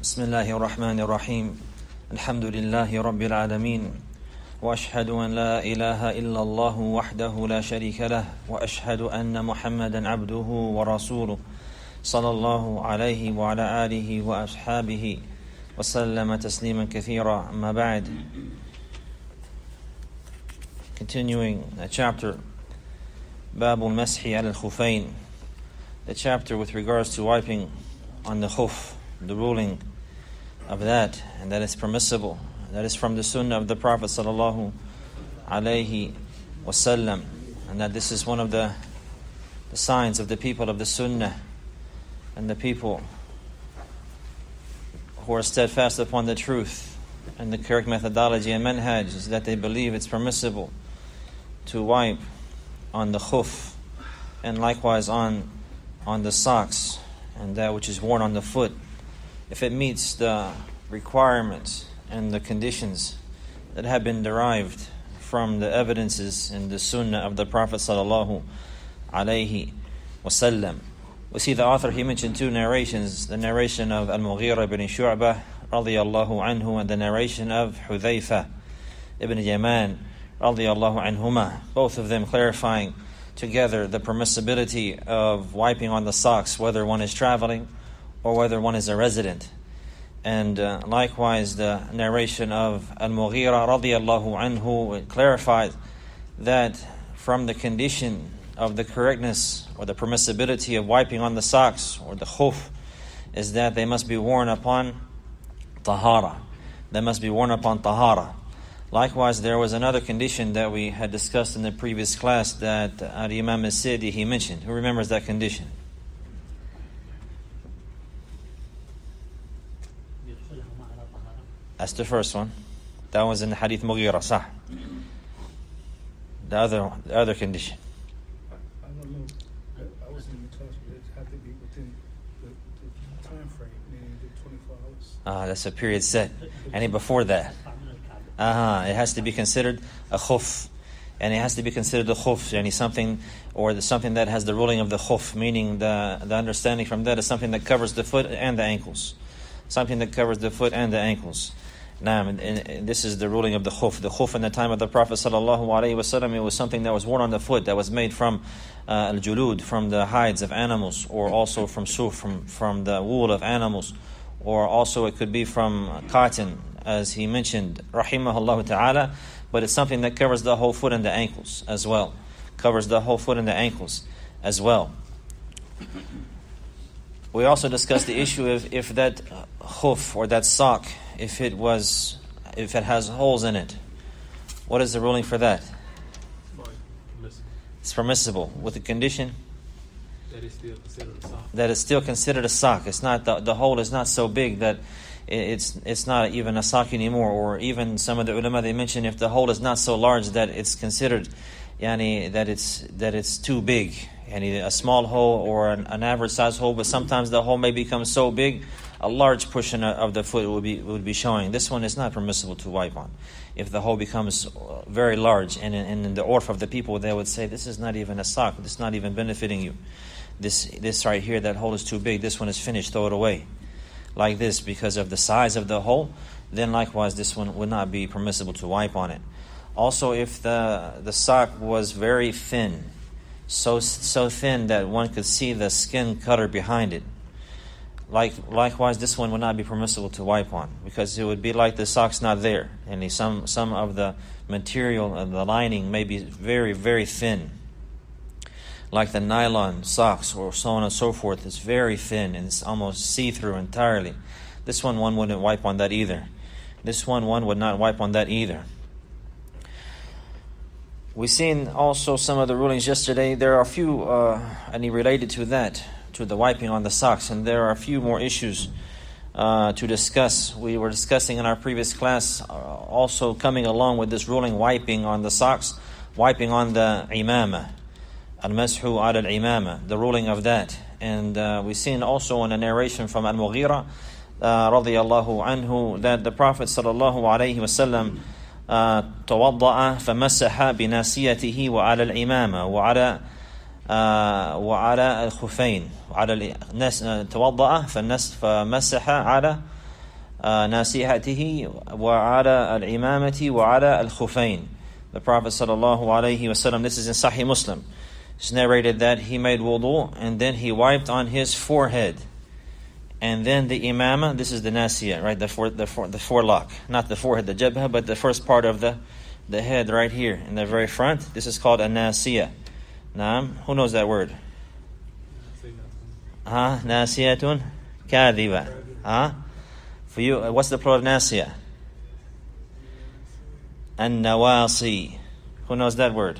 بسم الله الرحمن الرحيم الحمد لله رب العالمين وأشهد أن لا إله إلا الله وحده لا شريك له وأشهد أن محمدا عبده ورسوله صلى الله عليه وعلى آله وأصحابه وسلم تسليما كثيرا أما بعد. Continuing a chapter, باب المسح على الخفين, the chapter with regards to wiping on the khuf, the ruling of that, and that is permissible. That is from the sunnah of the Prophet sallallahu alaihi wasallam, and that this is one of the signs of the people of the sunnah and the people who are steadfast upon the truth and the correct methodology and manhaj, is that they believe it's permissible to wipe on the khuf and likewise on the socks and that which is worn on the foot, if it meets the requirements and the conditions that have been derived from the evidences in the sunnah of the Prophet sallallahu alaihi wasallam. We see the author, he mentioned two narrations, the narration of Al-Mughira ibn Shu'bah radiyallahu anhu and the narration of Hudhayfa ibn Yaman radiyallahu anhuma, both of them clarifying together the permissibility of wiping on the socks, whether one is traveling or whether one is a resident. And likewise the narration of Al-Mughira radiyallahu anhu clarified that from the condition of the correctness or the permissibility of wiping on the socks or the khuf is that they must be worn upon tahara. They must be worn upon tahara. Likewise, there was another condition that we had discussed in the previous class that Imam al-Sidi, he mentioned. Who remembers that condition? That's the first one. That was in the Hadith Mughira, sah. The other condition. I don't know. I was in the class, but it had to be within the time frame, meaning the 24 hours. That's a period set. Any before that? It has to be considered a khuf. And it has to be considered a khuf, yani something that has the ruling of the khuf, meaning the understanding from that is something that covers the foot and the ankles. Something that covers the foot and the ankles. Now, and this is the ruling of the khuf. The khuf in the time of the Prophet sallallahu alaihi wasallam, it was something that was worn on the foot, that was made from al-julud, from the hides of animals, or also from suf, from the wool of animals, or also it could be from cotton, as he mentioned, rahimahullah ta'ala, but it's something that covers the whole foot and the ankles as well. Covers the whole foot and the ankles as well. We also discussed the issue of if that khuf or that sock, if it has holes in it, what is the ruling for that? It's permissible with the condition that it's still considered a sock. It's not the hole is not so big that it's not even a sock anymore, or even some of the ulama, they mention if the hole is not so large that it's considered that it's too big, a small hole or an average size hole, but sometimes the hole may become so big a large portion of the foot would be showing. This one is not permissible to wipe on. If the hole becomes very large, and in the urf of the people, they would say, this is not even a sock, this is not even benefiting you. This right here, that hole is too big, this one is finished, throw it away. Like this, because of the size of the hole, then likewise this one would not be permissible to wipe on it. Also, if the sock was very thin, so thin that one could see the skin cutter behind it, likewise this one would not be permissible to wipe on, because it would be like the sock's not there, and some of the material of the lining may be very, very thin, like the nylon socks or so on and so forth. It's very thin and it's almost see-through entirely. This one wouldn't wipe on that either. This one would not wipe on that either. We've seen also some of the rulings yesterday. There are a few related to that, to the wiping on the socks, and there are a few more issues to discuss. We were discussing in our previous class, also coming along with this ruling, wiping on the socks, wiping on the imama, al-mashu ala al-imama, the ruling of that. And we've seen also in a narration from Al-Mughira radiyallahu anhu that the Prophet sallallahu alayhi wasallam توضأ فمسح بناسيته وعلى الإمامة وعلى وعلى الخفين توضأ فمسح على نَاسِيَتِهِ وَعَلَى الْإِمَامَةِ وَعَلى الْخُفَيْنِ. The Prophet sallallahu alaihi wasallam, this is in Sahih Muslim, it's narrated that he made wudu and then he wiped on his forehead. And then the imama, this is the nasiya, right? The forelock, not the forehead, the jabha, but the first part of the head right here in the very front. This is called a nasiya. Naam, who knows that word? Nasiyatun kadhiba. For you, what's the plural of nasiya? An-nawasi. Who knows that word?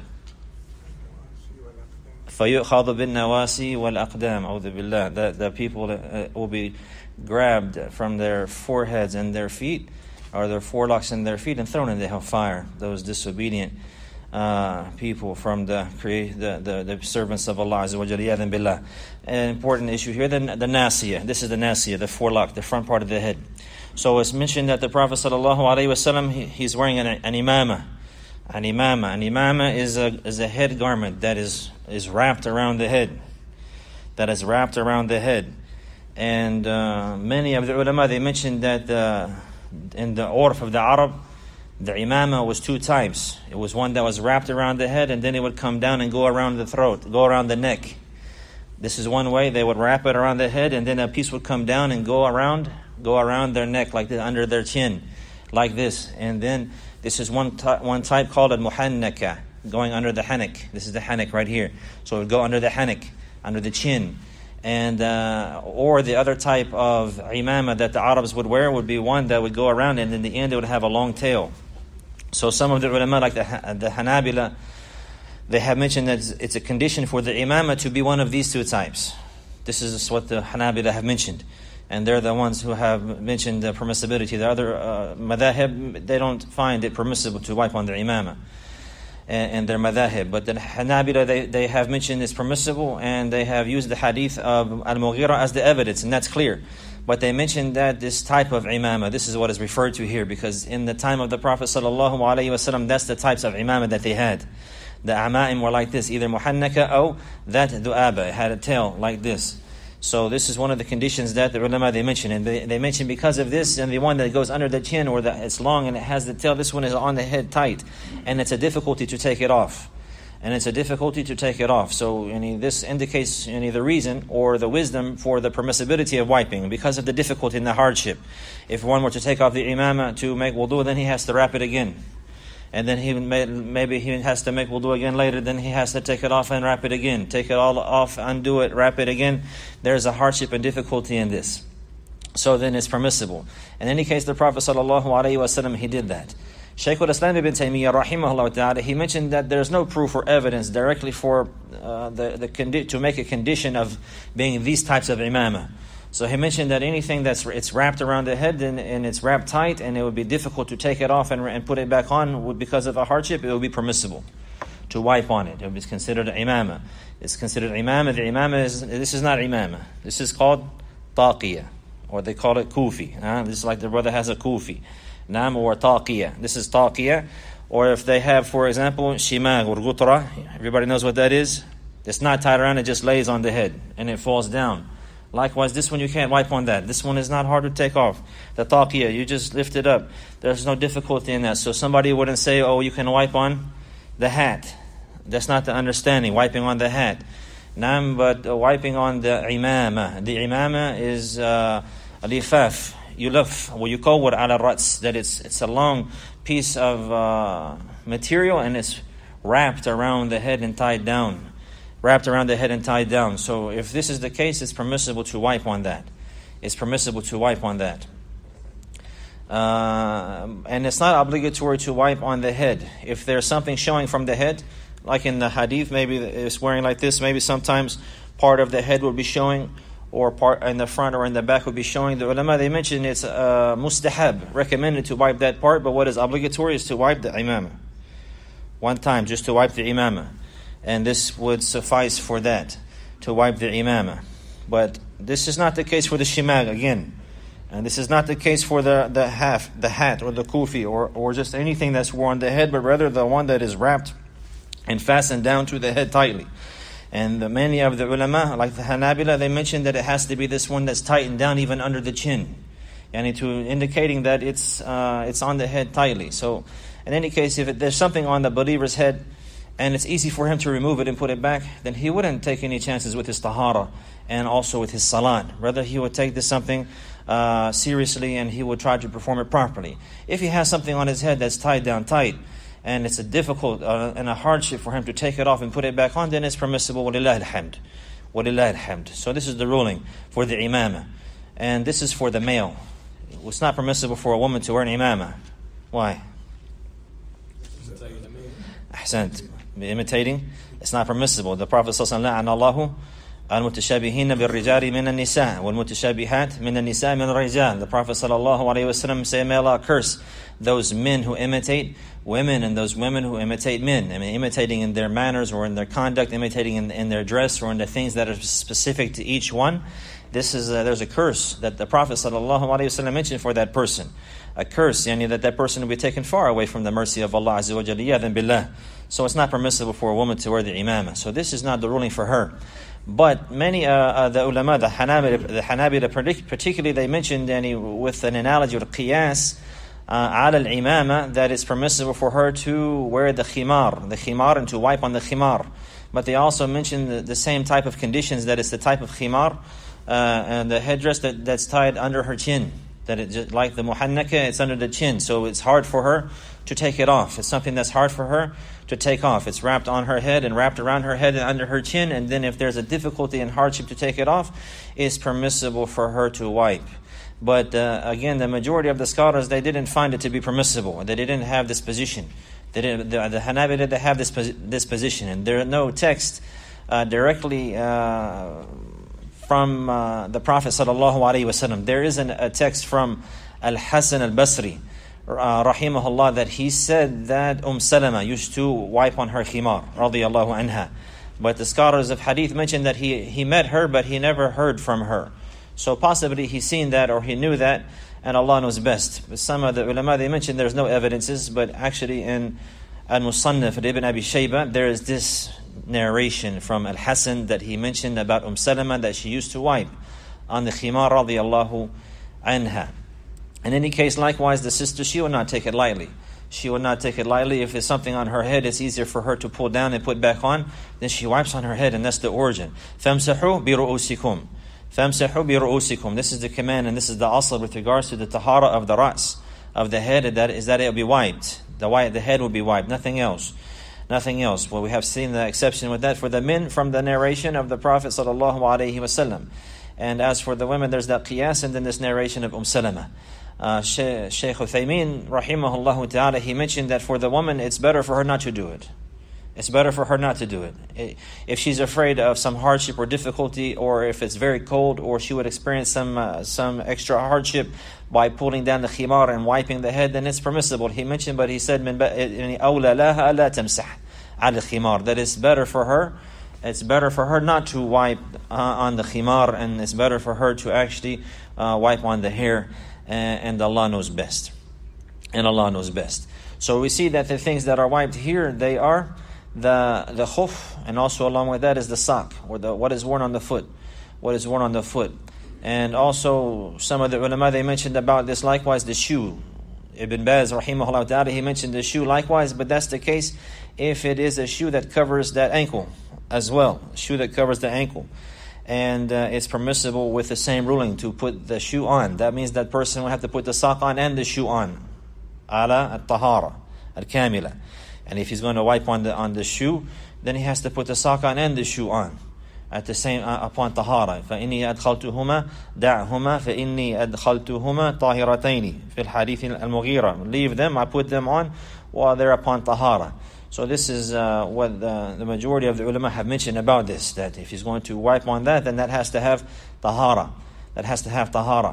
فَيُؤْخَذُ بِالنَّوَاسِي وَالْأَقْدَامِ. أعوذ بالله. The people will be grabbed from their foreheads and their feet, or their forelocks and their feet, and thrown in the hellfire. Those disobedient people from the servants of Allah Azza wa Jalla. Yadhan billah. An important issue here, the nasiya. This is the nasiya, the forelock, the front part of the head. So it's mentioned that the Prophet sallallahu alaihi wasallam, he's wearing an imama. An imama is a head garment that is wrapped around the head. That is wrapped around the head. And many of the ulama, they mentioned that in the urf of the Arab, the imama was two types. It was one that was wrapped around the head, and then it would come down and go around the throat, go around the neck. This is one way. They would wrap it around the head, and then a piece would come down and go around their neck, like this, under their chin, like this. And then this is one type called a muhannaka, going under the hanak. This is the hanak right here. So it would go under the hanak, under the chin. And or the other type of imama that the Arabs would wear would be one that would go around, and in the end it would have a long tail. So some of the ulama, like the Hanabila, they have mentioned that it's a condition for the imama to be one of these two types. This is what the Hanabila have mentioned. And they're the ones who have mentioned the permissibility. The other madhahib, they don't find it permissible to wipe on their imama and their madhahib. But the Hanabila, they have mentioned it's permissible, and they have used the hadith of Al-Mughira as the evidence, and that's clear. But they mentioned that this type of imama, this is what is referred to here, because in the time of the Prophet sallallahu alaihi wasallam, that's the types of imama that they had. The ama'im were like this, either muhannaka or that du'aba, it had a tail like this. So this is one of the conditions that the ulama, they mention. And they mention because of this, and the one that goes under the chin, or that it's long and it has the tail, this one is on the head tight. And it's a difficulty to take it off. So this indicates the reason or the wisdom for the permissibility of wiping, because of the difficulty and the hardship. If one were to take off the imama to make wudu, then he has to wrap it again. And then maybe he has to make wudu again later, then he has to take it off and wrap it again. Take it all off, undo it, wrap it again. There's a hardship and difficulty in this. So then it's permissible. In any case, the Prophet ﷺ, he did that. Shaykh al-Islam ibn Taymiyyah rahimahullah ta'ala, he mentioned that there's no proof or evidence directly for to make a condition of being these types of imama. So he mentioned that anything it's wrapped around the head and it's wrapped tight, and it would be difficult to take it off and put it back on because of a hardship, it would be permissible to wipe on it. It would be considered imama. It's considered imama. The imama this is not imama. This is called taqiyah, or they call it kufi. This is like the brother has a kufi. Nam or taqiyah. This is taqiyah. Or if they have, for example, shimag or gutra, everybody knows what that is. It's not tied around, it just lays on the head and it falls down. Likewise, this one you can't wipe on that. This one is not hard to take off. The taqiyah, you just lift it up. There's no difficulty in that. So somebody wouldn't say, oh, you can wipe on the hat. That's not the understanding, wiping on the hat. But wiping on the imama. The imama is al-ifaf. Yulaf, or yukawwar ala rats, that it's a long piece of material, and it's wrapped around the head and tied down. So if this is the case, it's permissible to wipe on that. And it's not obligatory to wipe on the head. If there's something showing from the head, like in the hadith, maybe it's wearing like this, maybe sometimes part of the head will be showing, or part in the front or in the back will be showing. The ulama, they mention it's mustahab, recommended to wipe that part, but what is obligatory is to wipe the imama. One time, just to wipe the imama. And this would suffice for that, to wipe the imama. But this is not the case for the shimag, again. And this is not the case for the hat, or the kufi, or just anything that's worn on the head, but rather the one that is wrapped and fastened down to the head tightly. And many of the ulama, like the Hanabila, they mentioned that it has to be this one that's tightened down even under the chin. to indicating that it's on the head tightly. So in any case, if there's something on the believer's head and it's easy for him to remove it and put it back, then he wouldn't take any chances with his tahara and also with his salat. Rather, he would take this something seriously, and he would try to perform it properly. If he has something on his head that's tied down tight, and it's a difficult and a hardship for him to take it off and put it back on, then it's permissible. Walillah alhamd. Walillah alhamd. So this is the ruling for the imamah. And this is for the male. It's not permissible for a woman to wear an imamah. Why? Ahsant. Imitating, it's not permissible. The Prophet sallallahu alaihi wasallam, المتشابهين بالرجال من النساء والمتشابهات من النساء من الرجال. The Prophet sallallahu alaihi wasallam say, may Allah curse those men who imitate women and those women who imitate men. I mean, imitating in their manners or in their conduct, imitating in their dress or in the things that are specific to each one. This is there's a curse that the Prophet sallallahu alaihi wasallam mentioned for that person. A curse, that person will be taken far away from the mercy of Allah Azza wa Jalla. Yadhan billah. So it's not permissible for a woman to wear the imamah. So this is not the ruling for her. But many the ulama, the Hanabila particularly, they mentioned with an analogy with qiyas ala al-imama, that it's permissible for her to wear the khimar and to wipe on the khimar. But they also mentioned the same type of conditions, that it's the type of khimar and the headdress that's tied under her chin. That it just like the muhannaka, it's under the chin, so it's hard for her to take it off. It's something that's hard for her to take off. It's wrapped on her head and wrapped around her head and under her chin, and then if there's a difficulty and hardship to take it off, it's permissible for her to wipe. But again, the majority of the scholars, they didn't find it to be permissible. They didn't have this position. The Hanabila didn't have this position, and there are no text directly from the Prophet sallallahu alaihi wasallam. There isn't a text from Al-Hasan al-Basri rahimahullah that he said that Salama used to wipe on her khimar radiyallahu anha. But the scholars of hadith mentioned that he met her, but he never heard from her. So possibly he seen that or he knew that, and Allah knows best. But some of the ulama, they mentioned there's no evidences, but actually in Al-Musannaf Ibn Abi Shayba, there is this narration from Al-Hasan that he mentioned about Salama, that she used to wipe on the khimar radiyallahu anha. In any case, likewise, the sister, she will not take it lightly. She will not take it lightly. If there's something on her head, it's easier for her to pull down and put back on, then she wipes on her head, and that's the origin. فَامْسَحُوا بِرُؤُوسِكُمْ فَامْسَحُوا بِرُؤُوسِكُمْ. This is the command, and this is the asl with regards to the tahara of the ras, of the head, that it will be wiped. The head will be wiped, nothing else. Nothing else. Well, we have seen the exception with that for the men from the narration of the Prophet sallallahu alaihi wasallam. And as for the women, there's that qiyas, and then this narration of Salama. Shaykh Uthaymeen rahimahullah ta'ala, he mentioned that for the woman, it's better for her not to do it. It's better for her not to do it. If she's afraid of some hardship or difficulty, or if it's very cold, or she would experience some extra hardship by pulling down the khimar and wiping the head, then it's permissible. He mentioned, but he said, أَوْلَى لَهَا أَلَا تَمْسَحْ عَلَى الْخِمَارِ. That it's better for her. It's better for her not to wipe on the khimar, and it's better for her to actually wipe on the hair, and Allah knows best. And Allah knows best. So we see that the things that are wiped here, they are the khuf, and also along with that is the sock, or what is worn on the foot. What is worn on the foot. And also some of the ulama, they mentioned about this likewise, the shoe. Ibn Baz rahimahullah ta'ala, he mentioned the shoe likewise, but that's the case if it is a shoe that covers that ankle as well. A shoe that covers the ankle. And it's permissible with the same ruling to put the shoe on. That means that person will have to put the sock on and the shoe on. Ala at-tahara al-kamila. And if he's going to wipe on the shoe, then he has to put the sock on and the shoe on at the same upon tahara. فإني أدخلتهما دعهما فإني أدخلتهما طاهرتين في الحديث المغيرة. Leave them, I put them on while they're upon tahara. So this is what the majority of the ulama have mentioned about this, that if he's going to wipe on that, then that has to have tahara. That has to have tahara.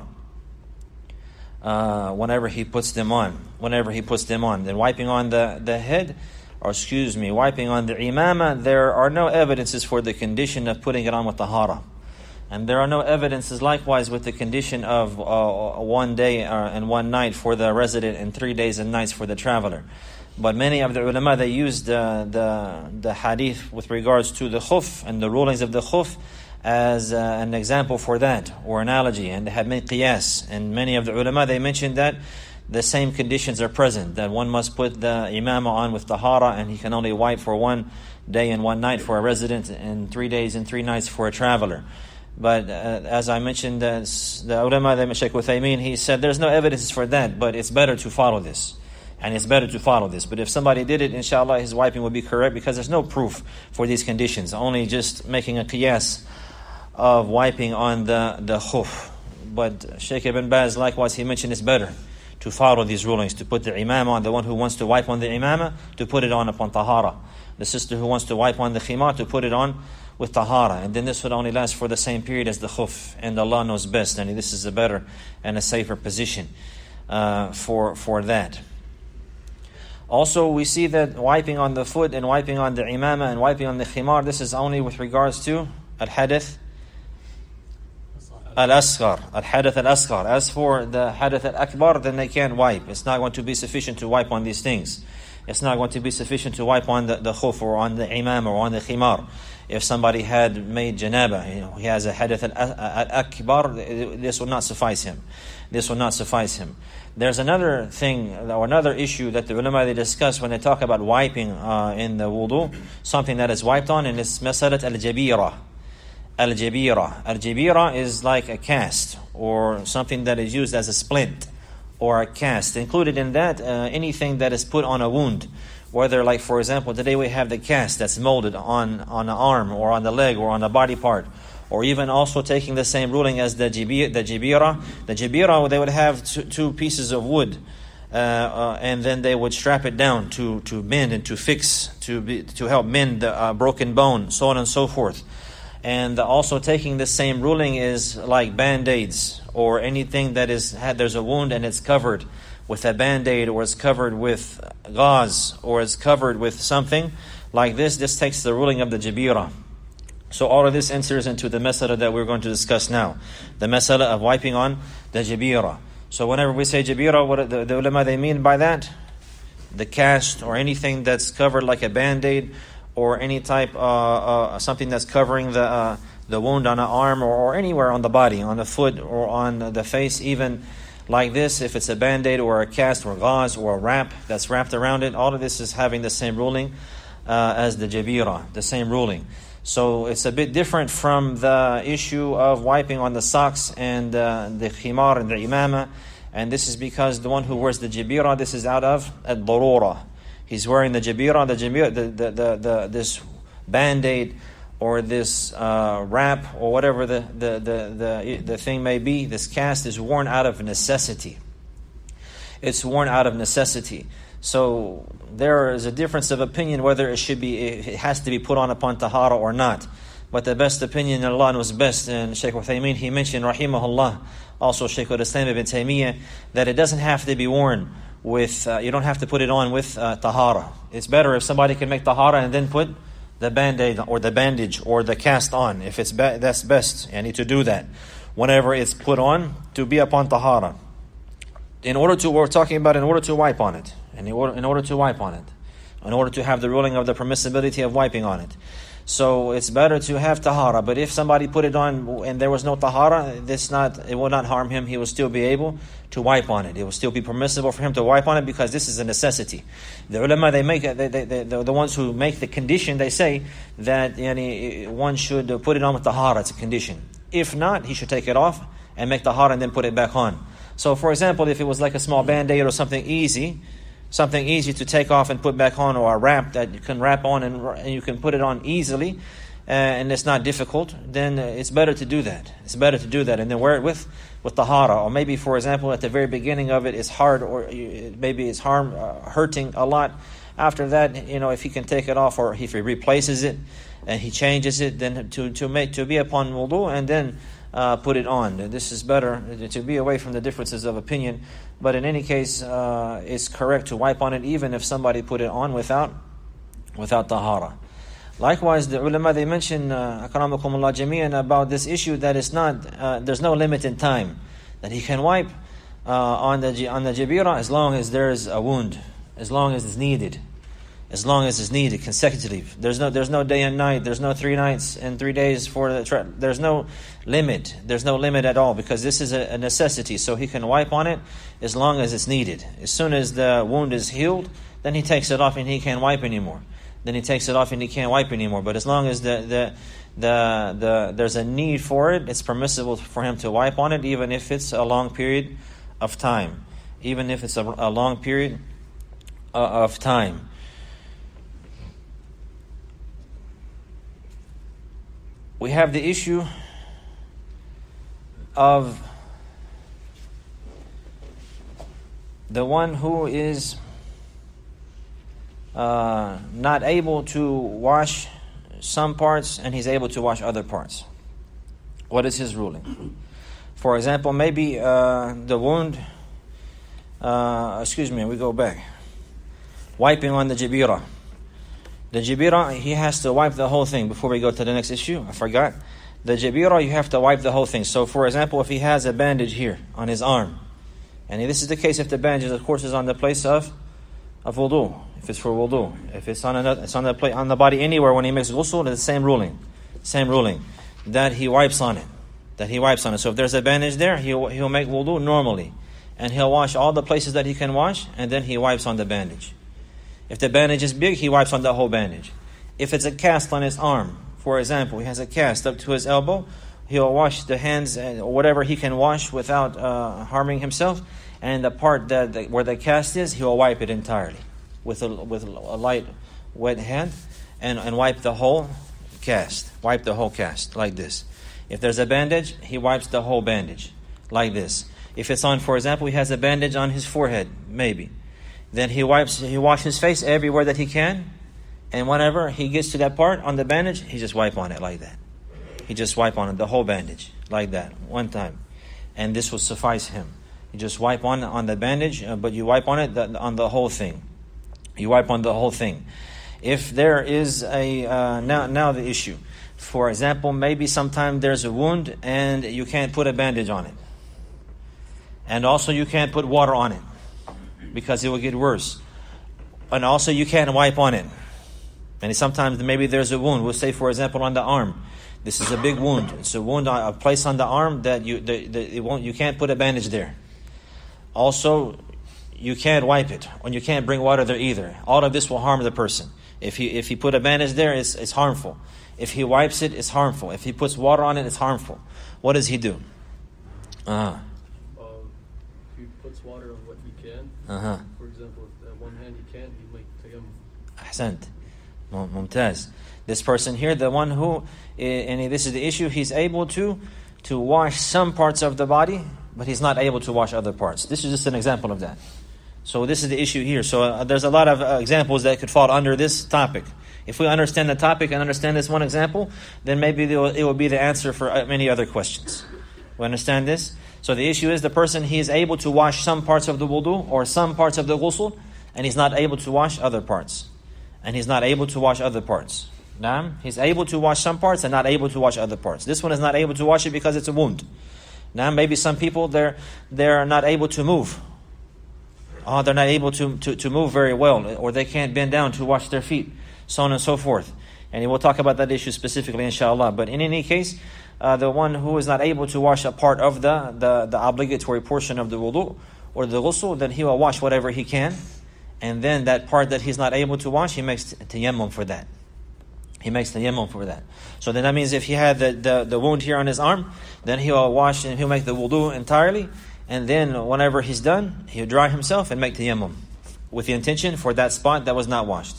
Whenever he puts them on. Then wiping on the head, wiping on the imama, there are no evidences for the condition of putting it on with tahara. And there are no evidences likewise with the condition of 1 day and 1 night for the resident and 3 days and nights for the traveler. But many of the ulama, they used the hadith with regards to the khuf and the rulings of the khuf as an example for that, or analogy, and they have made qiyas. And many of the ulama, they mentioned that the same conditions are present, that one must put the imama on with tahara, and he can only wipe for 1 day and 1 night for a resident, and 3 days and 3 nights for a traveler. But as I mentioned, the ulama, the Shaykh Uthaymeen, he said there's no evidence for that, but it's better to follow this. And it's better to follow this. But if somebody did it, inshallah, his wiping would be correct, because there's no proof for these conditions, only just making a qiyas of wiping on the khuf. But Shaykh Ibn Baz, likewise, he mentioned it's better to follow these rulings, to put the imama on, the one who wants to wipe on the imama, to put it on upon tahara. The sister who wants to wipe on the khimar, to put it on with tahara. And then this would only last for the same period as the khuf. And Allah knows best, and this is a better and a safer position for that. Also, we see that wiping on the foot and wiping on the imama and wiping on the khimar, this is only with regards to al-hadath al-asghar. Al-hadath al-asghar. As for the hadath al-akbar, then they can't wipe. It's not going to be sufficient to wipe on these things. It's not going to be sufficient to wipe on the khuf or on the imam or on the khimar. If somebody had made janaba, he has a hadath al-akbar, this will not suffice him. This will not suffice him. There's another thing, or another issue that the ulama, they discuss when they talk about wiping in the wudu, something that is wiped on, and it's masalat al-jabira. Al-jabira. Al-jabira is like a cast, or something that is used as a splint, or a cast. Included in that, anything that is put on a wound. Whether, like for example, today we have the cast that's molded on an arm, or on the leg, or on a body part. Or even also taking the same ruling as the jabira. The jabira, they would have two pieces of wood, and then they would strap it down to bend and to fix, to help mend the broken bone, so on and so forth. And also taking the same ruling is like band-aids, or anything that there's a wound and it's covered with a band-aid, or it's covered with gauze, or it's covered with something like this. This takes the ruling of the jabira. So all of this enters into the masala that we're going to discuss now. The masala of wiping on the jabira. So whenever we say jabira, what the ulama, they mean by that? The cast, or anything that's covered like a band-aid, or any type, something that's covering the wound on an arm, or anywhere on the body, on the foot, or on the face, even like this. If it's a band-aid, or a cast, or gauze, or a wrap that's wrapped around it, all of this is having the same ruling as the jabira, the same ruling. So it's a bit different from the issue of wiping on the socks and the khimar and the imama. And this is because the one who wears the jabira, this is out of ad-darura. He's wearing the jabira, this band-aid, or this wrap, or whatever the thing may be. This cast is worn out of necessity. It's worn out of necessity. So there is a difference of opinion whether it has to be put on upon tahara or not. But the best opinion, Allah knows best, and Shaykh Uthaymeen, he mentioned, rahimahullah, also Shaykh al-Islam ibn Taymiyyah, that it doesn't have to be worn with, you don't have to put it on with tahara. It's better if somebody can make tahara and then put the band-aid or the bandage or the cast on. If it's that's best, and need to do that whenever it's put on, to be upon tahara. We're talking about in order to wipe on it. In order to wipe on it. In order to have the ruling of the permissibility of wiping on it. So it's better to have tahara. But if somebody put it on and there was no tahara, it will not harm him. He will still be able to wipe on it. It will still be permissible for him to wipe on it, because this is a necessity. The ulama, the ones who make the condition, they say that one should put it on with tahara. It's a condition. If not, he should take it off and make tahara and then put it back on. So for example, if it was like a small band-aid or something easy to take off and put back on, or a wrap that you can wrap on and you can put it on easily, and it's not difficult, then it's better to do that. It's better to do that, and then wear it with tahara. Or maybe, for example, at the very beginning of it, it's hard, or maybe it's hurting a lot. After that, if he can take it off, or if he replaces it and he changes it, then to be upon wudu, and then put it on. This is better, to be away from the differences of opinion. But in any case, it's correct to wipe on it, even if somebody put it on without tahara. Likewise, the ulama, they mention, akramakumullah jami'an, about this issue that it's not, there's no limit in time, that he can wipe on the jabira as long as there is a wound, as long as it's needed. as long as it's needed consecutively. There's no day and night. There's no 3 nights and 3 days for the there's no limit. There's no limit at all, because this is a necessity. So he can wipe on it as long as it's needed. As soon as the wound is healed, then he takes it off and he can't wipe anymore. Then he takes it off and he can't wipe anymore. But as long as there's a need for it, it's permissible for him to wipe on it, even if it's a long period of time. Even if it's a long period of time. We have the issue of the one who is not able to wash some parts and he's able to wash other parts. What is his ruling? For example, maybe the wound, we go back. Wiping on the jabira. The jabira, he has to wipe the whole thing. Before we go to the next issue, I forgot. The jabira, you have to wipe the whole thing. So, for example, if he has a bandage here on his arm, and this is the case if the bandage, of course, is on the place of wudu, if it's for wudu. If it's on the body anywhere when he makes ghusl, it's the same ruling. That he wipes on it. So if there's a bandage there, he'll make wudu normally. And he'll wash all the places that he can wash, and then he wipes on the bandage. If the bandage is big, he wipes on the whole bandage. If it's a cast on his arm, for example, he has a cast up to his elbow, he'll wash the hands or whatever he can wash without harming himself. And the part where the cast is, he'll wipe it entirely with a light, wet hand, and wipe the whole cast. Wipe the whole cast like this. If there's a bandage, he wipes the whole bandage like this. If it's on, for example, he has a bandage on his forehead, maybe. Then he washes his face everywhere that he can. And whenever he gets to that part on the bandage, he just wipe on it like that. He just wipe on it, the whole bandage, like that, one time. And this will suffice him. You just wipe on the bandage, but you wipe on it on the whole thing. You wipe on the whole thing. If there is now the issue. For example, maybe sometime there's a wound and you can't put a bandage on it. And also you can't put water on it, because it will get worse. And also you can't wipe on it. And sometimes maybe there's a wound. We'll say, for example, on the arm. This is a big wound. It's a wound, a place on the arm that you can't put a bandage there. Also, you can't wipe it, and you can't bring water there either. All of this will harm the person. If he put a bandage there, it's harmful. If he wipes it, it's harmful. If he puts water on it, it's harmful. What does he do? If he puts water on what he can, for example, with one hand he can, he might tayammum. Ahsant. Mumtaz. This person here, the one who, and this is the issue, he's able to wash some parts of the body, but he's not able to wash other parts. This is just an example of that. So this is the issue here. So there's a lot of examples that could fall under this topic. If we understand the topic and understand this one example, then maybe it will be the answer for many other questions. We understand this? So the issue is the person, he is able to wash some parts of the wudu or some parts of the ghusl, and he's not able to wash other parts. He's able to wash some parts and not able to wash other parts. This one is not able to wash it because it's a wound. Now maybe some people, they're not able to move. They're not able to move very well, or they can't bend down to wash their feet, so on and so forth. And we'll talk about that issue specifically, inshallah. But in any case, the one who is not able to wash a part of the obligatory portion of the wudu or the ghusl, then he will wash whatever he can. And then that part that he's not able to wash, he makes tayammum for that. So then that means if he had the wound here on his arm, then he'll wash and he'll make the wudu entirely. And then whenever he's done, he'll dry himself and make tayammum with the intention for that spot that was not washed.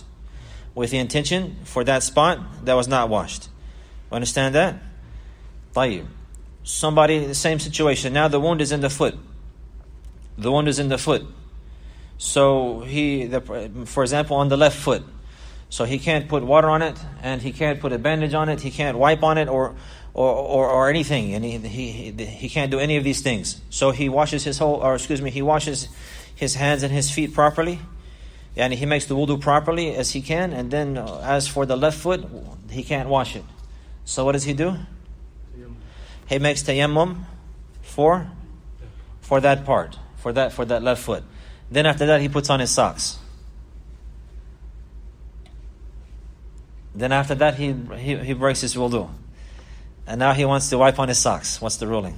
Understand that? طيب. Somebody, the same situation. Now the wound is in the foot. So for example, on the left foot. So he can't put water on it, and he can't put a bandage on it. He can't wipe on it or anything, and he can't do any of these things. So he washes he washes his hands and his feet properly, and he makes the wudu properly as he can. And then, as for the left foot, he can't wash it. So what does he do? He makes tayammum for that part, for that left foot. Then after that, he puts on his socks. Then after that, he breaks his wudu. And now he wants to wipe on his socks. What's the ruling?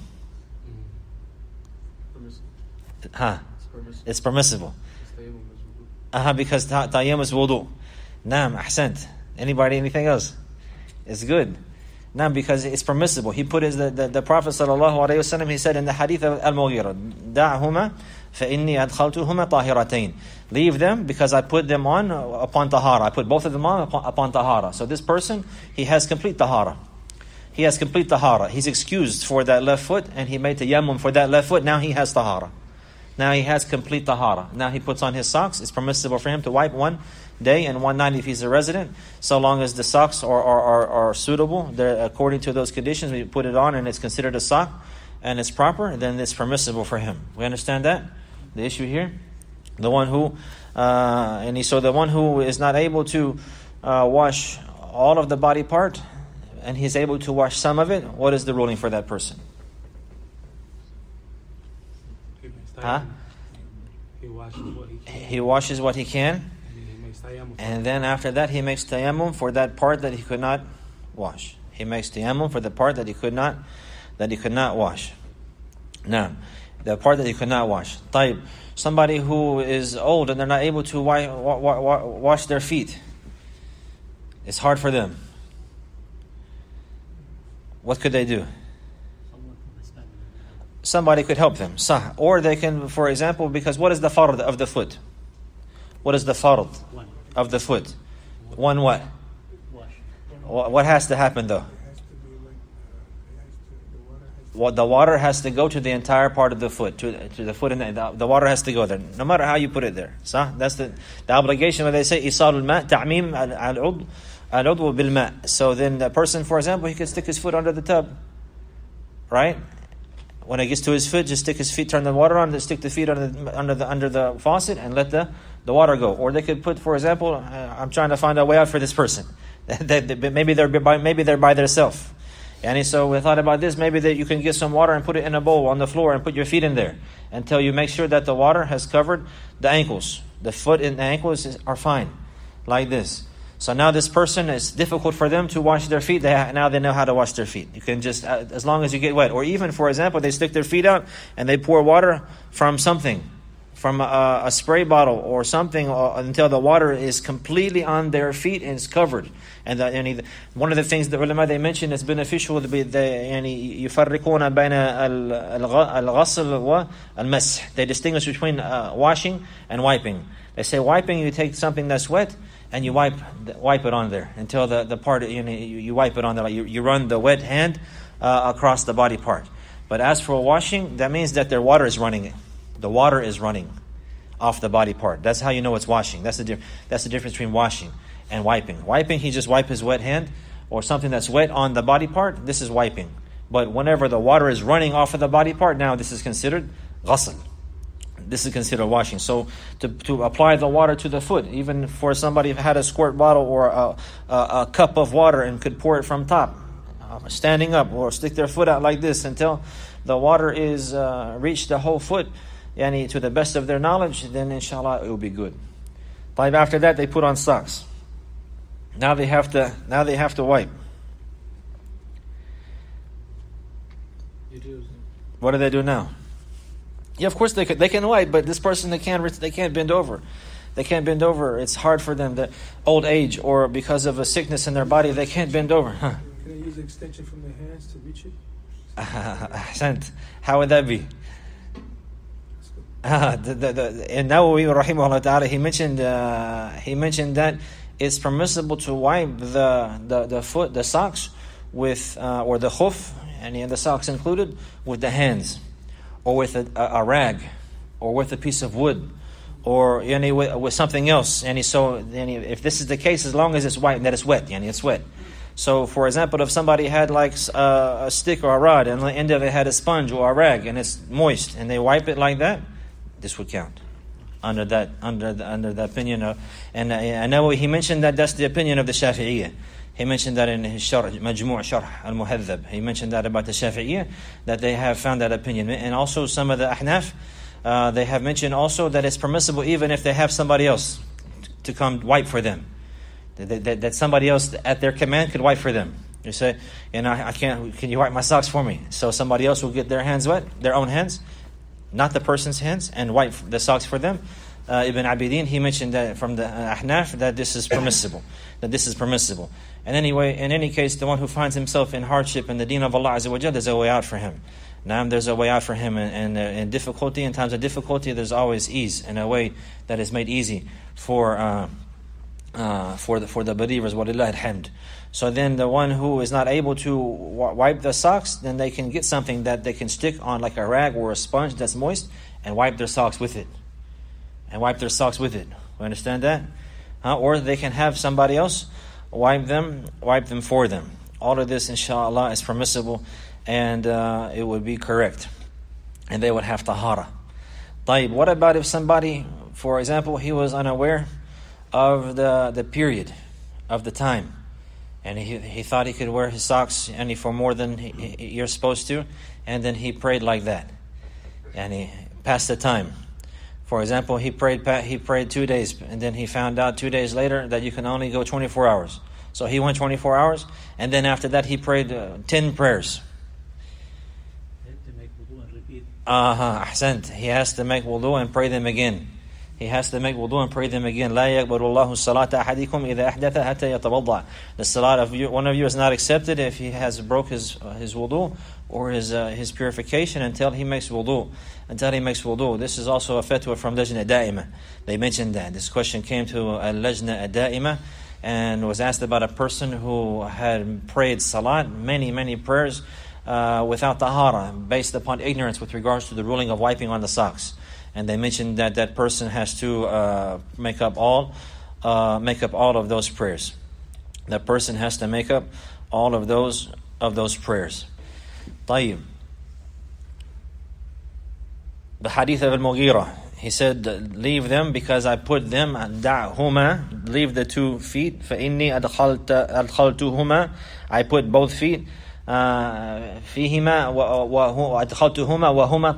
It's permissible. Because tayammum is wudu. Naam, ahsant. Anybody, anything else? It's good. Naam, because it's permissible. He put the Prophet ﷺ, he said in the hadith of Al-Mughira, Da'huma فَإِنِّي أَدْخَلْتُهُمَا طَاهِرَتَيْن. Leave them because I put them on upon tahara. I put both of them on upon tahara. So this person, he has complete tahara. He has complete tahara. He's excused for that left foot and he made tayammum for that left foot. Now he has tahara. Now he has complete tahara. Now he puts on his socks. It's permissible for him to wipe one day and one night if he's a resident, so long as the socks are suitable. They're, according to those conditions, we put it on and it's considered a sock and it's proper, then it's permissible for him. We understand that? The issue here? The one who, the one who is not able to wash all of the body part and he's able to wash some of it, what is the ruling for that person? He washes what he can, and then after that he makes tayammum for that part that he could not wash. He makes tayammum for the part that he could not wash. Now, the part that he could not wash. Taib. Somebody who is old and they're not able to wash their feet. It's hard for them. What could they do? Somebody could help them. Or they can, for example, because what is the fard of the foot? What is the fard of the foot? One what? What has to happen though? The water has to go to the entire part of the foot, to the foot, and the water has to go there, no matter how you put it there. That's the obligation when they say إيصال الماء تعميم العضو بالماء. So then the person, for example, he could stick his foot under the tub, right? When it gets to his foot, just stick his feet, turn the water on, stick the feet under the faucet, and let the water go. Or they could put, for example, I'm trying to find a way out for this person. Maybe they're by themselves. And so we thought about this. Maybe that you can get some water and put it in a bowl on the floor and put your feet in there until you make sure that the water has covered the ankles. The foot and the ankles are fine, like this. So now this person, it's difficult for them to wash their feet. Now they know how to wash their feet. You can just, as long as you get wet. Or even, for example, they stick their feet out and they pour water from something, from a spray bottle or something, until the water is completely on their feet and is covered. And one of the things the ulama, they mention is beneficial to be يفرقون بين الغسل والمسح. They distinguish between washing and wiping. They say wiping, you take something that's wet and you wipe it on there until the part, you wipe it on there. Like you run the wet hand across the body part. But as for washing, that means that their water is running. The water is running off the body part. That's how you know it's washing. That's the difference between washing and wiping. Wiping, he just wipe his wet hand or something that's wet on the body part. This is wiping. But whenever the water is running off of the body part, now this is considered ghasl. This is considered washing. So to apply the water to the foot, even for somebody who had a squirt bottle or a cup of water and could pour it from top, standing up, or stick their foot out like this until the water is reached the whole foot, to the best of their knowledge, then inshallah it will be good. But after that they put on socks. Now they have to wipe. What do they do now? Yeah, of course they can wipe, but this person they can't bend over. They can't bend over. It's hard for them. The old age or because of a sickness in their body, they can't bend over. Can they use an extension from their hands to reach it? How would that be? And Nawawi rahimahullah ta'ala, he mentioned that it's permissible to wipe the foot, the socks with or the khuf, and the socks included, with the hands, or with a rag, or with a piece of wood, or with something else. So if this is the case, as long as it's white and that it's wet, it's wet. So, for example, if somebody had like a stick or a rod, and on the end of it had a sponge or a rag, and it's moist, and they wipe it like that, this would count under the opinion of. And I know he mentioned that's the opinion of the Shafi'iyya. He mentioned that in his Majmu' Sharh al-Muhadhab. He mentioned that about the Shafi'iyya, that they have found that opinion. And also some of the Ahnaf, they have mentioned also that it's permissible even if they have somebody else to come wipe for them. That somebody else at their command could wipe for them. You say, I can't, can you wipe my socks for me? So somebody else will get their hands wet, their own hands, not the person's hands, and wipe the socks for them. Ibn Abidin, he mentioned that from the Ahnaf, that this is permissible. And anyway, in any case, the one who finds himself in hardship in the deen of Allah Azza wa Jal, there's a way out for him. There's a way out for him, and in difficulty, in times of difficulty, there's always ease, and a way that is made easy for the believers. Walillah alhamd. So then the one who is not able to wipe the socks, then they can get something that they can stick on, like a rag or a sponge that's moist, and wipe their socks with it. We understand that? Or they can have somebody else wipe them for them. All of this, inshallah, is permissible, and it would be correct. And they would have tahara. طيب, what about if somebody, for example, he was unaware of the period of the time, and he thought he could wear his socks for more than you're supposed to, and then he prayed like that, and he passed the time. For example, he prayed 2 days, and then he found out 2 days later that you can only go 24 hours. So he went 24 hours, and then after that he prayed 10 prayers. Ahsant. He has to make wudu and pray them again. لا يقبل الله الصلاة أحدكم إذا أحدث حتى يتوضأ. The salat of one of you is not accepted if he has broke his wudu or his purification until he makes wudu. This is also a fatwa from Lajna Da'ima. They mentioned that. This question came to Lajna Da'ima and was asked about a person who had prayed salat, many prayers without tahara, based upon ignorance with regards to the ruling of wiping on the socks. And they mentioned that person has to make up all of those prayers. That person has to make up all of those prayers. طيب. The hadith of Al-Mughira, he said, leave them because I put them, da'huma, leave the 2 feet, فَإِنِّي أَدْخَلْتُهُمَا, I put both feet, فيهما وأدخلتهما وهما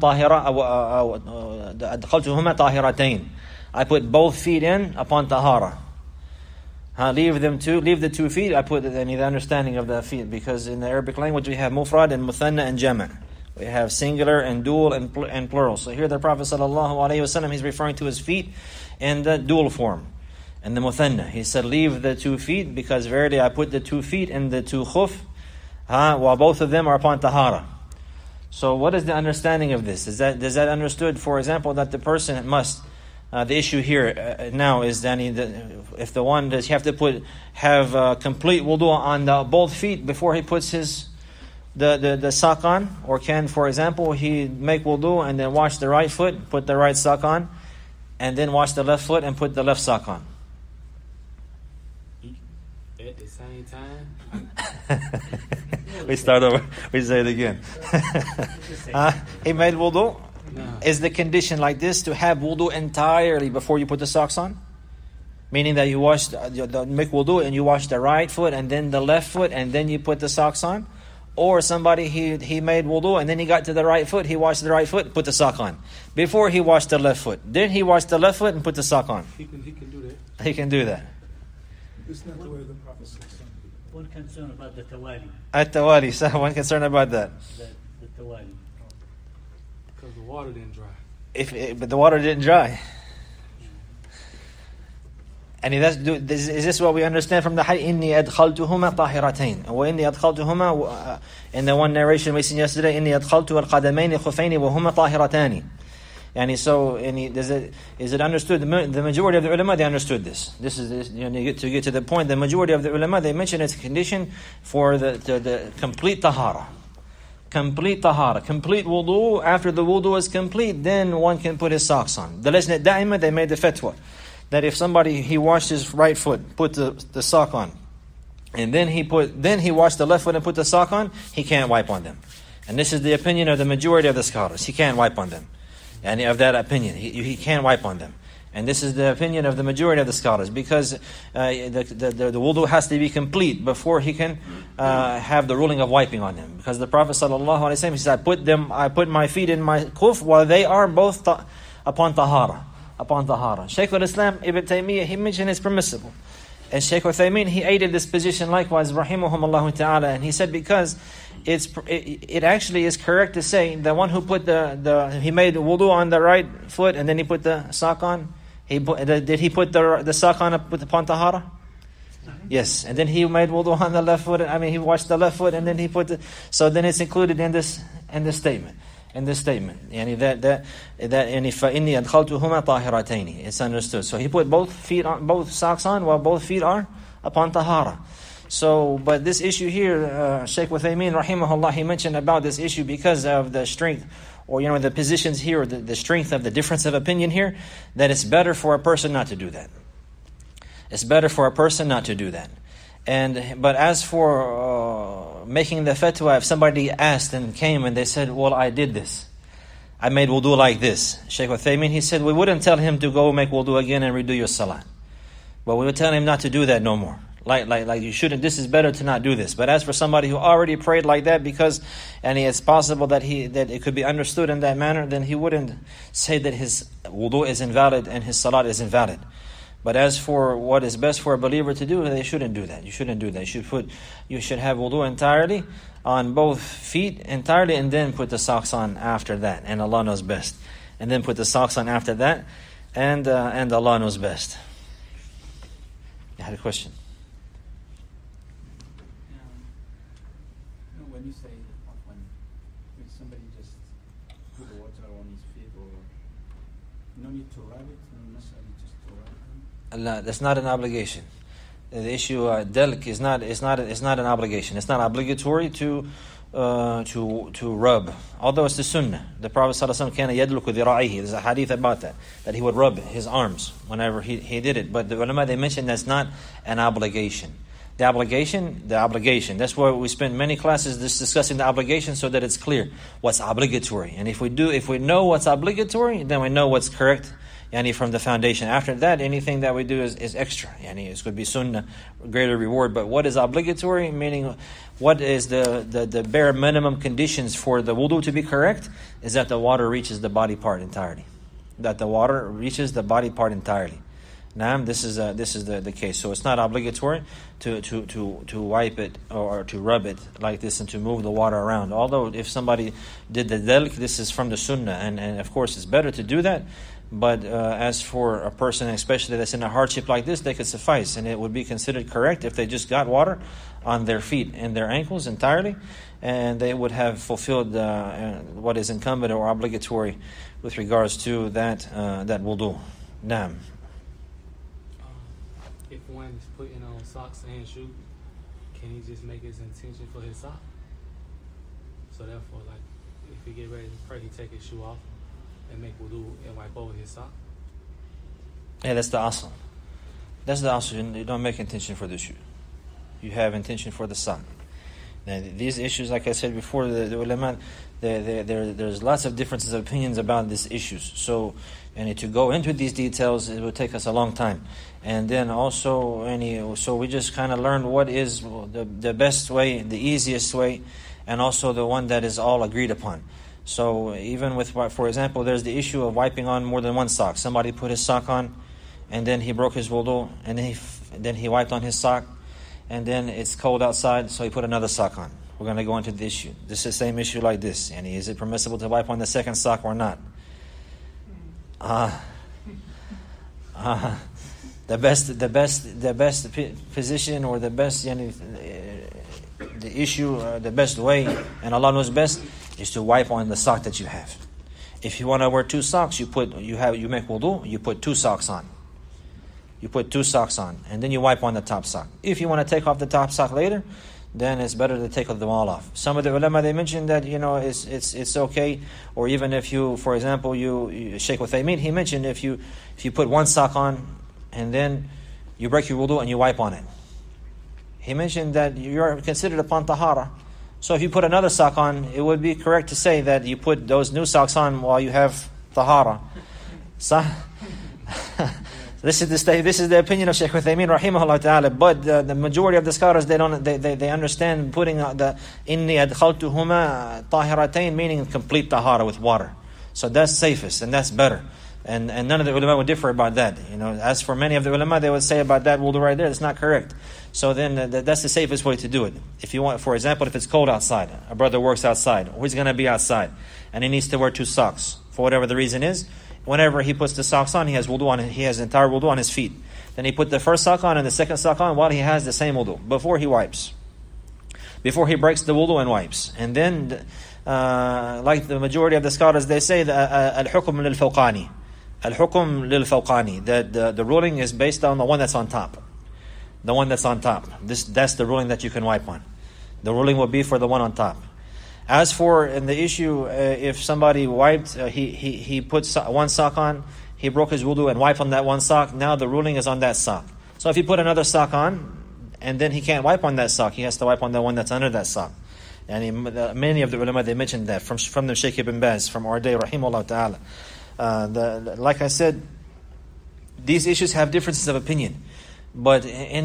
طاهرتين. I put both feet in upon tahara. Leave the 2 feet. I put the understanding of the feet, because in the Arabic language we have mufrad and muthanna and jama'. We have singular and dual and plural. So here the Prophet ﷺ, he's referring to his feet in the dual form, and the muthanna. He said, leave the 2 feet because verily I put the 2 feet in the 2 khuf, while both of them are upon tahara. So what is the understanding of this? Does that understood, for example, that the person must, the issue here now is that if the one does, you have to have complete wudu on both feet before he puts the sock on, or can, for example, he make wudu and then wash the right foot, put the right sock on, and then wash the left foot and put the left sock on? At the same time? We start over. We say it again. He made wudu. No. Is the condition like this to have wudu entirely before you put the socks on? Meaning that you wash make wudu and you wash the right foot and then the left foot and then you put the socks on? Or somebody, he made wudu and then he got to the right foot, he washed the right foot, put the sock on. Before he washed the left foot. Then he washed the left foot and put the sock on. He can do that. He can do that. It's not the way the Prophet said. One concern about the tawali. At-tawali, so one concern about that. The tawali. Because the water didn't dry. But the water didn't dry. And is this what we understand from the hadith? إِنِّي أَدْخَلْتُهُمَا طَاهِرَتَيْن. وَإِنِّي أَدْخَلْتُهُمَا, in the one narration we seen yesterday, إِنِّي أَدْخَلْتُ الْقَدَمَيْنِ خُفَيْنِ وَهُمَا طَاهِرَتَانِ. Is it understood? The majority of the ulama, they understood this. This is to get to the point. The majority of the ulama, they mention it's a condition for the complete tahara. Complete tahara, complete wudu. After the wudu is complete, then one can put his socks on. The Lajna Da'ima, they made the fatwa that if somebody, he washed his right foot, put the sock on, and then he washed the left foot and put the sock on, he can't wipe on them. And this is the opinion of the majority of the scholars. He can't wipe on them. And of that opinion, he can't wipe on them. And this is the opinion of the majority of the scholars, because the wudu has to be complete before he can have the ruling of wiping on them. Because the Prophet ﷺ, he said, I put my feet in my kuf while they are both upon tahara. Shaykh al-Islam Ibn Taymiyyah, he mentioned it's permissible. And Shaykh Uthaymeen, he aided this position likewise, rahimahumullah ta'ala, and he said because it actually is correct to say the one who put he made wudu on the right foot and then he put the sock on. Did he put the sock on upon tahara? Yes, and then he made wudu on the left foot. I mean, he washed the left foot and then he put so then it's included in this statement. Yani that فَإِنِّي أَدْخَلْتُهُمَا طَاهِرَتَيْنِ. It's understood. So he put both socks on while both feet are upon tahara. So, but this issue here, Shaykh Uthaymeen rahimahullah, he mentioned about this issue because of the strength, or the positions here, or the strength of the difference of opinion here, that it's better for a person not to do that. It's better for a person not to do that. But as for making the fatwa, if somebody asked and came and they said, well, I did this, I made wudu like this, Shaykh Uthaymeen, he said, we wouldn't tell him to go make wudu again and redo your salah. But we would tell him not to do that no more. Like you shouldn't, this is better to not do this. But as for somebody who already prayed like that and it's possible that it could be understood in that manner, then he wouldn't say that his wudu is invalid and his salat is invalid. But as for what is best for a believer to do, they shouldn't do that. You shouldn't do that. You should have wudu entirely on both feet entirely, and then put the socks on after that. And Allah knows best. And then put the socks on after that, and Allah knows best. I had a question. When you say when somebody just put the water on his feet, or no need to rub it, not necessarily just to rub it. Allah, that's not an obligation. The issue delk is not an obligation. It's not obligatory to rub. Although it's the sunnah. The Prophet ﷺ kana yadluku dhira'ihi. There's a hadith about that he would rub his arms whenever he did it. But the ulama, they mentioned that's not an obligation. The obligation. That's why we spend many classes discussing the obligation so that it's clear what's obligatory. And if we know what's obligatory, then we know what's correct, from the foundation. After that, anything that we do is extra. It's going to be sunnah, greater reward. But what is obligatory, meaning what is the bare minimum conditions for the wudu to be correct, is that the water reaches the body part entirely. Now, this is the case. So it's not obligatory to wipe it or to rub it like this and to move the water around. Although if somebody did the dalk, this is from the sunnah, and of course it's better to do that. But as for a person, especially that's in a hardship like this, they could suffice, and it would be considered correct if they just got water on their feet and their ankles entirely, and they would have fulfilled what is incumbent or obligatory with regards to that wudu. Naam. If one is putting on socks and shoes, can he just make his intention for his sock? So therefore, like, if he get ready to pray, he take his shoe off and make wudu and wipe over his sock? Yeah, that's the asl. You don't make intention for the shoe. You have intention for the sock. Now, these issues, like I said before, the ulama, there's lots of differences of opinions about these issues. So, to go into these details, it would take us a long time. And then also, so we just kind of learned what is the best way, the easiest way, and also the one that is all agreed upon. So even with, for example, there's the issue of wiping on more than one sock. Somebody put his sock on, and then he broke his wudu, and then he wiped on his sock, and then it's cold outside, so he put another sock on. We're going to go into the issue. This is the same issue like this. And is it permissible to wipe on the second sock or not? The best position, or the best the issue, the best way, and Allah knows best, is to wipe on the sock that you have. If you want to wear two socks, you make wudu, you put two socks on. And then you wipe on the top sock. If you want to take off the top sock later, then it's better to take them all off. Some of the ulama, they mentioned that it's okay, or even if you, for example, Shaykh Uthaymeen, he mentioned if you put one sock on and then you break your wudu and you wipe on it. He mentioned that you're considered upon tahara. So if you put another sock on, it would be correct to say that you put those new socks on while you have tahara. This is the opinion of Shaykh Uthaymeen rahimahullah ta'ala. But the majority of the scholars, they understand putting the inni adkhaltuhuma tahiratayn, meaning complete tahara with water. So that's safest and that's better. And none of the ulama would differ about that. As for many of the ulama, they would say about that wudu right there, it's not correct. So then that's the safest way to do it. If you want, for example, if it's cold outside, a brother works outside, or he's going to be outside, and he needs to wear 2 socks, for whatever the reason is, whenever he puts the socks on, he has entire wudu on his feet. Then he put the first sock on and the second sock on while he has the same wudu, before he wipes. Before he breaks the wudu and wipes. And then, like the majority of the scholars, they say, al-hukm lil-fawqani. Al-hukm lil-fawqani. That the ruling is based on the one that's on top. The one that's on top. That's the ruling that you can wipe on. The ruling will be for the one on top. As for in the issue, if somebody wiped, he puts one sock on, he broke his wudu and wiped on that one sock, now the ruling is on that sock. So if he put another sock on, and then he can't wipe on that sock, he has to wipe on the one that's under that sock. And many of the ulama, they mentioned that, from the Shaykh Ibn Baz, from our day, rahimahullah ta'ala. Like I said, these issues have differences of opinion, but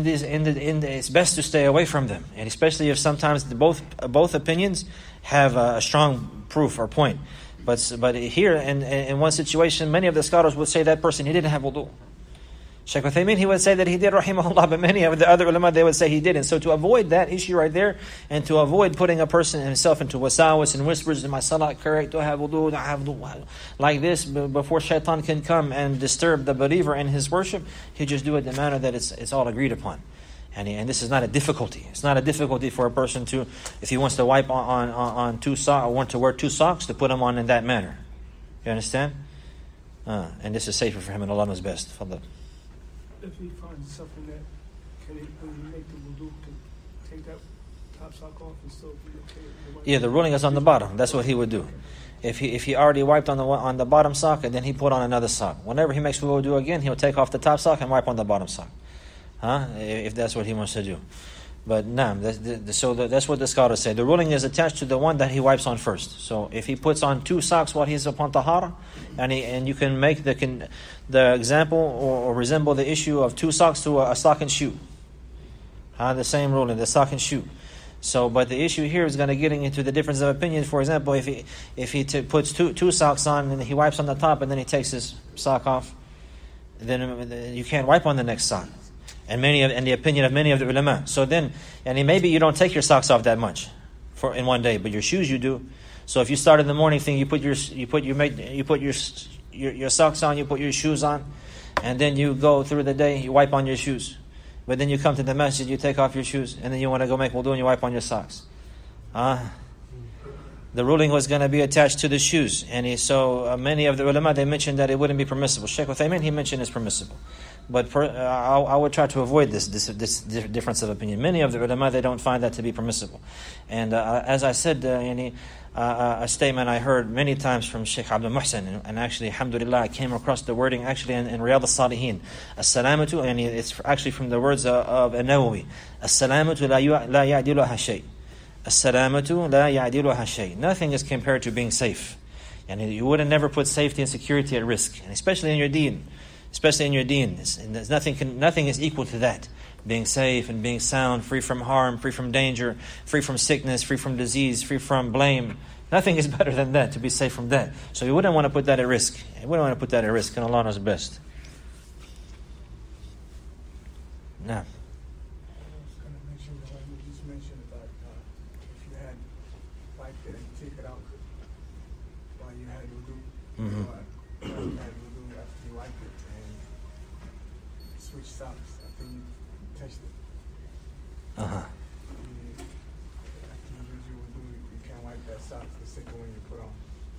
it's best to stay away from them, and especially if sometimes both opinions have a strong proof or point. But here, in one situation, many of the scholars would say that person, he didn't have wudu. Shaykh Uthaymin, he would say that he did, rahimahullah, but many of the other ulama, they would say he didn't. So to avoid that issue right there, and to avoid putting a person himself into wasawis and whispers, in my salat correct, do I have wudu, do I have wudu, like this, before shaitan can come and disturb the believer in his worship, he just do it in the manner that it's all agreed upon. And this is not a difficulty. It's not a difficulty for a person to, if he wants to wipe on 2 socks, or want to wear 2 socks, to put them on in that manner. You understand? And this is safer for him, and Allah knows best. Fadl. If he finds something that, when you make the wudu, to take that top sock off and still be okay? Yeah, the ruling is on the bottom. That's what he would do. If he already wiped on the bottom sock, and then he put on another sock, whenever he makes wudu again, he'll take off the top sock and wipe on the bottom sock. If that's what he wants to do. But that's what the scholars say. The ruling is attached to the one that he wipes on first. So if he puts on 2 socks while he's upon tahara, and you can make the example or resemble the issue of 2 socks to a sock and shoe. The same ruling, the sock and shoe. So, but the issue here is going to get into the difference of opinion. For example, if he puts two socks on and he wipes on the top and then he takes his sock off, then you can't wipe on the next sock. And the opinion of many of the ulama. So then, maybe you don't take your socks off that much in one day, but your shoes you do. So if you start in the morning thing, you put your socks on, you put your shoes on, and then you go through the day, you wipe on your shoes. But then you come to the masjid, you take off your shoes, and then you want to go make wudu and you wipe on your socks. The ruling was going to be attached to the shoes, and so many of the ulama, they mentioned that it wouldn't be permissible. Shaykh Uthaymin, he mentioned it's permissible. But I would try to avoid this difference of opinion. Many of the ulama, they don't find that to be permissible. And as I said, a statement I heard many times from Shaykh Abdul Muhsin, and actually, alhamdulillah, I came across the wording actually in Riyadh al-Salihin. As-salamatu, and it's actually from the words of An-Nawawi. As-salamatu la ya'diluha shay. As-salamatu la ya'diluha shay. Nothing is compared to being safe. And you would never put safety and security at risk, and especially in your deen. Especially in your deen. And nothing is equal to that. Being safe and being sound, free from harm, free from danger, free from sickness, free from disease, free from blame. Nothing is better than that, to be safe from that. So you wouldn't want to put that at risk. You wouldn't want to put that at risk, and Allah knows best. Nah. I was going to mention what you just mentioned about if you had wiped it and take it out while you had wudu. Mm-hmm. You had wudu after you wiped it and switch socks after you touched it. Uh-huh. After you use your wudu, you can't wipe that sock the second one you put on.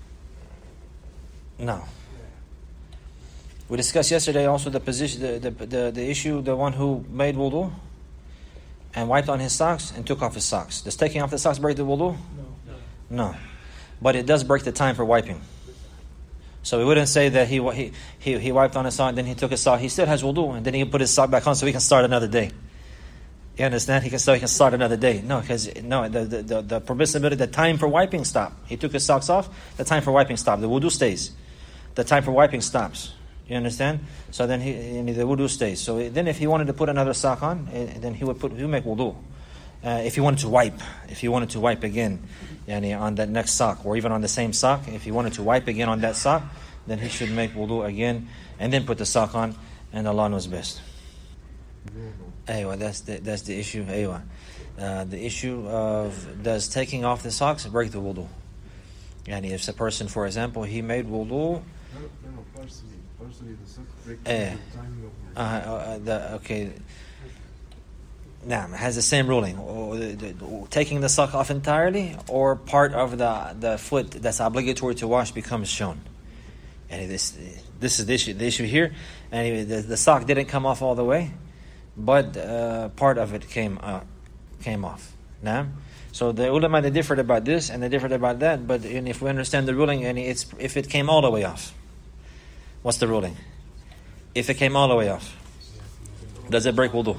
No. Yeah. We discussed yesterday also the position, the issue, the one who made wudu and wiped on his socks and took off his socks. Does taking off the socks break the wudu? No. But it does break the time for wiping. So we wouldn't say that he wiped on his sock, then he took his sock. He still has wudu, and then he put his sock back on so he can start another day. You understand? He can start another day. No, because the permissibility, the time for wiping stopped. He took his socks off, the time for wiping stopped. The wudu stays. The time for wiping stops. You understand? So then the wudu stays. So then if he wanted to put another sock on, then he would make wudu. If he wanted to wipe again, on that next sock, or even on the same sock, if he wanted to wipe again on that sock, then he should make wudu again and then put the sock on, and Allah knows best. Aywa, that's the issue. Aywa. The issue of does taking off the socks break the wudu? And if a person, for example, he made wudu. Partially the sock breaks the timing of okay. Now, it has the same ruling. Taking the sock off entirely, or part of the foot that's obligatory to wash becomes shown. And this is the issue here. And the sock didn't come off all the way, but part of it came off. Now, so the ulama, they differed about this and they differed about that. But if we understand the ruling, and if it came all the way off, what's the ruling? If it came all the way off, does it break wudu?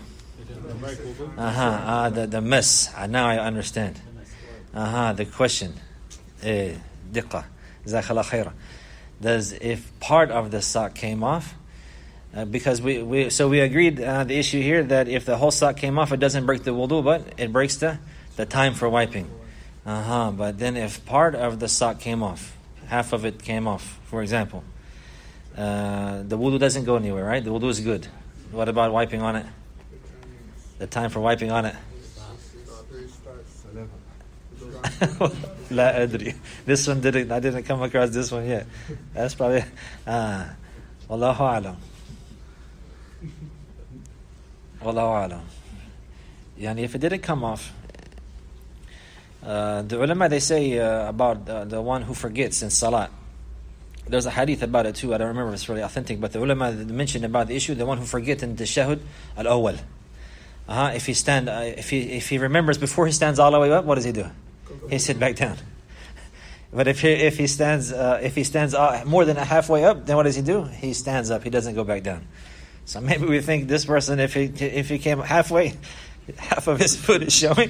The mess. Now I understand. The question. Diqqa. Jazakallah khaira. Does, if part of the sock came off, because we agreed the issue here that if the whole sock came off, it doesn't break the wudu, but it breaks the time for wiping. But then if part of the sock came off, half of it came off, for example, the wudu doesn't go anywhere, right? The wudu is good. What about wiping on it? The time for wiping on it? La adri. This one I didn't come across this one yet. That's probably Wallahu alam. Wallahu alam. Yani if it didn't come off, the ulama, they say about the one who forgets in salat. There's a hadith about it too. I don't remember if it's really authentic, but the ulama mentioned about the issue, the one who forgets in the tashahhud al-awwal. If he remembers before he stands all the way up, what does he do? He sit back down. But if he stands more than halfway up, then what does he do? He stands up. He doesn't go back down. So maybe we think this person, if he came halfway, half of his foot is showing.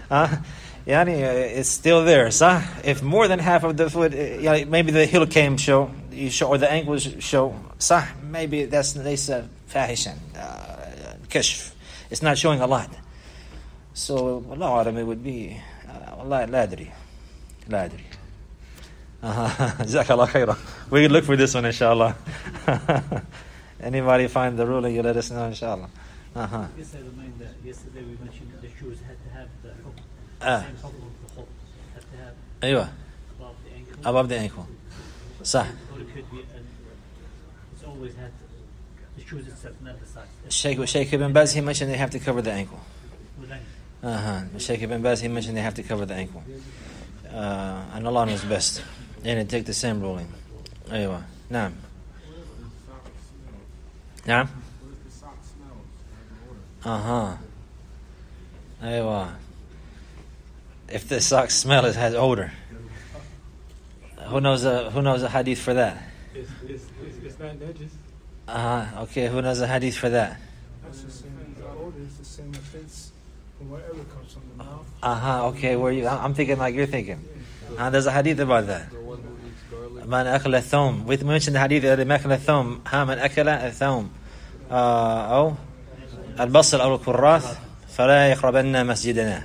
It's still there. So if more than half of the foot, maybe the heel came show, or the ankles show. So maybe that's laysa fahishan, kashf. It's not showing a lot. So Allah Alam, it would be Allah la adri. Jazakallah khairah. We can look for this one, inshallah. Anybody find the ruling, you let us know, inshallah. Yes, I remind that yesterday we mentioned that the shoes had to have the same problem of the hole. Had to have above the ankle. Sah. Or it could be, it's always had the shoes itself, not the socks. Sheikh Ibn Baz, he mentioned they have to cover the ankle. Sheikh Ibn Baz, he mentioned they have to cover the ankle. And Allah knows best. And it take the same ruling. Aywa. Naam. Naam. Aywa. If the socks smell, it has odor. Who knows a hadith for that? It's not najis. Okay, who knows a hadith for that? That's the same odor. It's the same offense from wherever it comes from the mouth. Okay, I'm thinking like you're thinking. There's a hadith about that. The one who eats garlic. Man akala thawm. We mentioned the hadith that man akala thawm. Man akala thawm. أو البصل أو الكراث فلا يقربن مسجدنا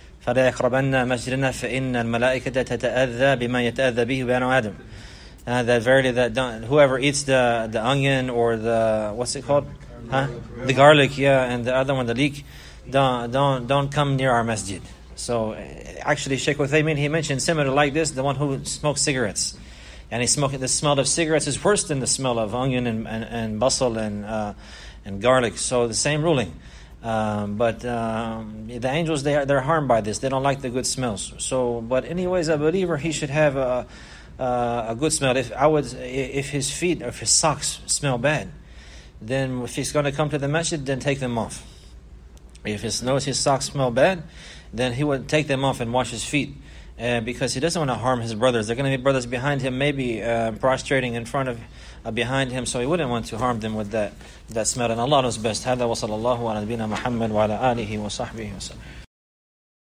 فإن الملائكة تتأذى بما يتأذى به بنو آدم. That verily whoever eats the onion or the what's it called? The garlic, and the other one, the leek, don't come near our masjid. So actually Sheikh Uthaymin, he mentioned similar like this, the one who smokes cigarettes. And the smell of cigarettes is worse than the smell of onion and basal and garlic. So the same ruling. But the angels, they're harmed by this. They don't like the good smells. So, but anyways, a believer, he should have a good smell. If his feet or if his socks smell bad, then if he's going to come to the masjid, then take them off. If his socks smell bad, then he would take them off and wash his feet. Because he doesn't want to harm his brothers. They're going to be brothers behind him, maybe prostrating in front of behind him, so he wouldn't want to harm them with that smell. And Allah knows best. هذا وصلى الله على نبينا محمد وعلى آله وصحبه وسلم.